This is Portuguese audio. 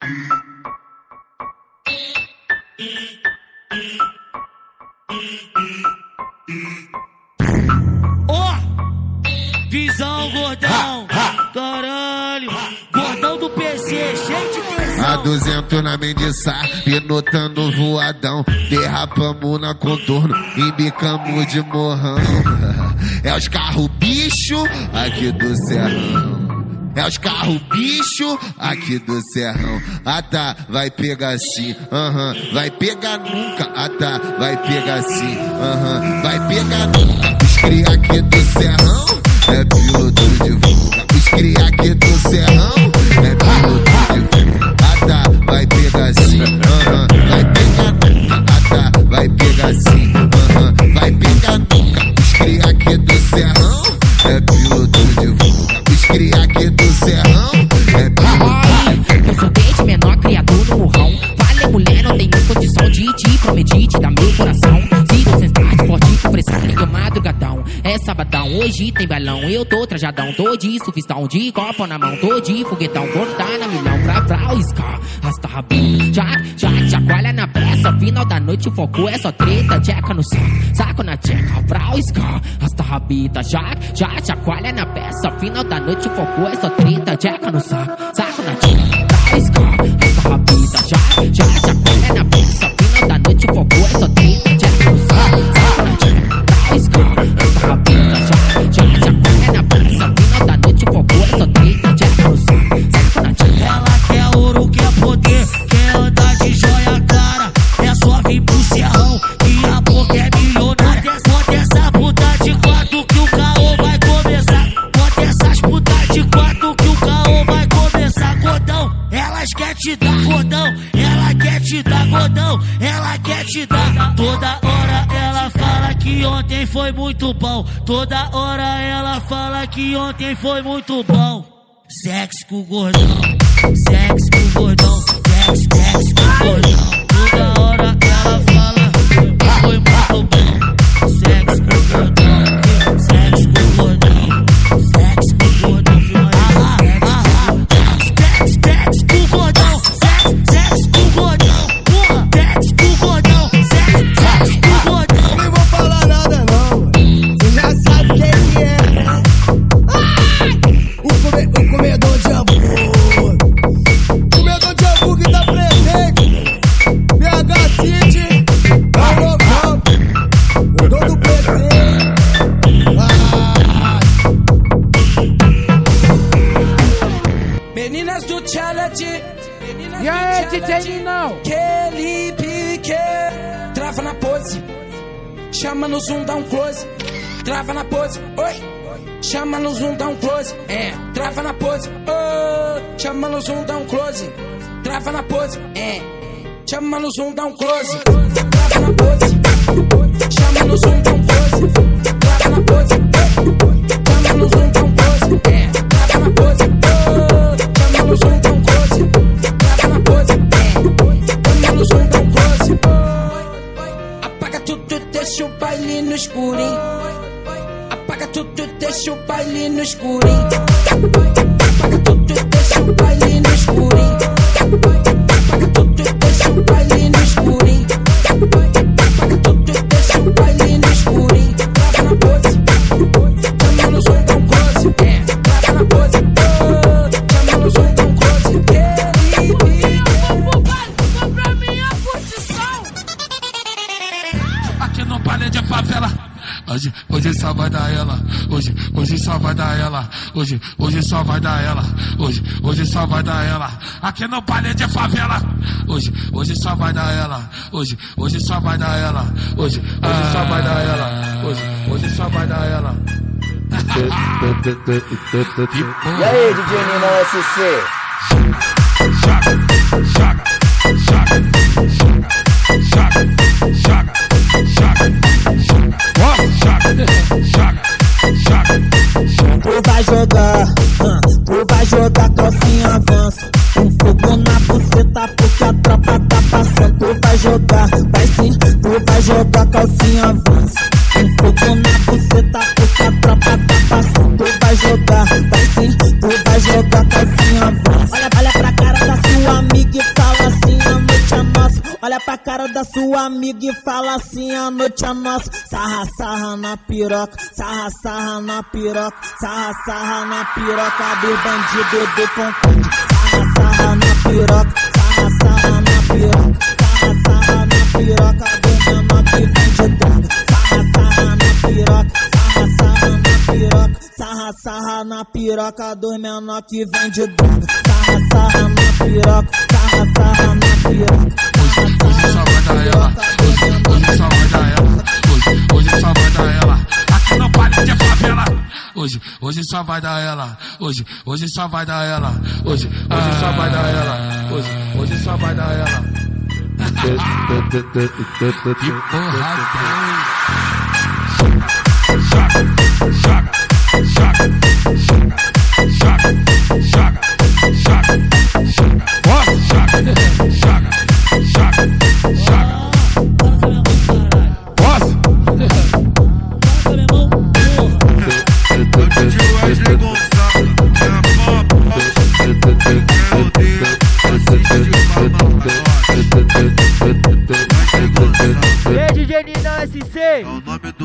Visão, gordão, caralho, gordão do PC, cheio de tesão. A 200 na mendiçar, pinotando voadão. Derrapamos na contorno, embicamos de morrão. É os carros bicho aqui do serrão. É os carros bicho aqui do serrão. Ah tá, vai pegar assim, vai pegar nunca. Ah tá, vai pegar assim, vai pegar nunca. Os cria aqui do serrão é piloto de fuga. Os cria aqui do serrão é piloto de fuga. Ah tá, vai pegar assim, vai pegar nunca. Ah tá, vai pegar assim, vai pegar nunca. Os cria aqui do serrão é piloto de fuga. Os cria aqui do serrão é piloto. Eu sou desde menor criador no murrão. Vale mulher, não tenho condição de te prometer, te dar meu coração. Se você está forte, com frescura de madrugadão. É sabadão, hoje tem balão. Eu tô trajadão, tô de sufistão, de copo na mão, tô de foguetão. Quando tá na milhão, pra o ska, rasta rabinho. Já, chacoalha na pressa. Final da noite o foco é só treta. Tcheca no saco na tcheca. Pra o ska, rasta rabita. Já, chacoalha na peça. Final da noite o foco é só treta. Tcheca no saco na tcheca. Pra o ska, rasta rabita. Já, chacoalha na peça. Final da noite o foco é só treta. Tcheca no saco na tcheca. Pra o ska, rasta rabita. Já, chacoalha na peça. Final da noite o foco é só treta. Tcheca no saco na tcheca. Ela quer ouro, quer poder, quer andar de joia cara. É só vir pro serrão que a boca é milionária. Bota essa puta de quatro que o caô vai começar. Bota essas putas de quatro que o caô vai começar. Gordão, elas quer te dar gordão. Ela quer te dar gordão. Ela quer te dar. Toda hora ela fala que ontem foi muito bom. Toda hora ela fala que ontem foi muito bom. Sexo com o gordão, sexo com o gordão, sexo com o gordão. Toda hora ela fala que foi muito bom. Sexo com o gordão, sexo com o gordão, sexo com o gordão. Sexo com o gordão, sexo com o gordão, porra. Sexo com o gordão, sexo com o gordão. Não vou falar nada não, você já sabe quem é. O comedor de hambúrguer. Comedor de hambúrguer tá presente. BH City, Paulo, o dono do PC. Meninas do challenge. E aí, DJ Ninão? Kelly Pique. Trava na pose. Chama no zoom, dá um close. Trava na pose. Oi. Chama no zoom, dá um close. Trava na pose. Oh. Chama no zoom, dá um close. Trava na pose. Chama no zoom, dá um close. Trava na pose. Chama no zoom, dá um close. Trava na pose. Chama no zoom, dá um close. Trava na pose. Oh. Chama no zoom, dá um close. Trava na pose. Chama no zoom, dá um close. Apaga tudo, deixa o baile no escurinho. Apaga tudo, deixa o baile no escurinho. Apaga tudo, deixa o baile no escurinho. Apaga tudo, deixa o baile no escurinho. Apaga tudo, deixa o baile no escurinho. Trava na pose. Chama no som, dá um close. Trava na pose. Chama no som, dá um close. Compra minha posição. Aqui no baile de favela. Hoje só vai dar ela. Hoje só vai dar ela. Hoje só vai dar ela. Hoje só vai dar ela. Aqui no baile de favela. Hoje só vai dar ela. Hoje só vai dar ela. Hoje só vai dar ela. Hoje só vai dar ela. E aí, DJ Ninão SC? Tu vai jogar calcinha avança. Um fogo na buceta porque a tropa tá passando. Tu vai jogar, vai sim. Tu vai jogar calcinha avança. Um fogo na buceta porque a tropa tá passando. Tu vai jogar, vai sim. Tu vai jogar calcinha avança. Olha pra cara da sua amiga e Olha pra cara da sua amiga e fala assim: a noite é nossa. Sarra, sarra na piroca, sarra, sarra na piroca, sarra, sarra na piroca do bandido do Concorde. Sarra, sarra na piroca, sarra, sarra na piroca, sarra, sarra na piroca do menor que vende droga. Sarra, sarra na piroca, sarra, sarra na piroca, sarra, sarra na piroca do menor que vende droga. Sarra, sarra na piroca, sarra, sarra na piroca. Hoje só vai dar ela, hoje só vai dar ela, hoje só vai dar ela. Aqui no baile de favela. Hoje só vai dar ela, hoje só vai dar ela, hoje só vai dar ela, hoje só vai dar ela. Que porra tem? Joga, joga, joga, joga, joga, joga, joga, joga, joga, joga, joga, joga. Posso? Wesley Gonzaga, minha pop, meu Deus, assiste de Ei, DJ Ninão SC, é o nome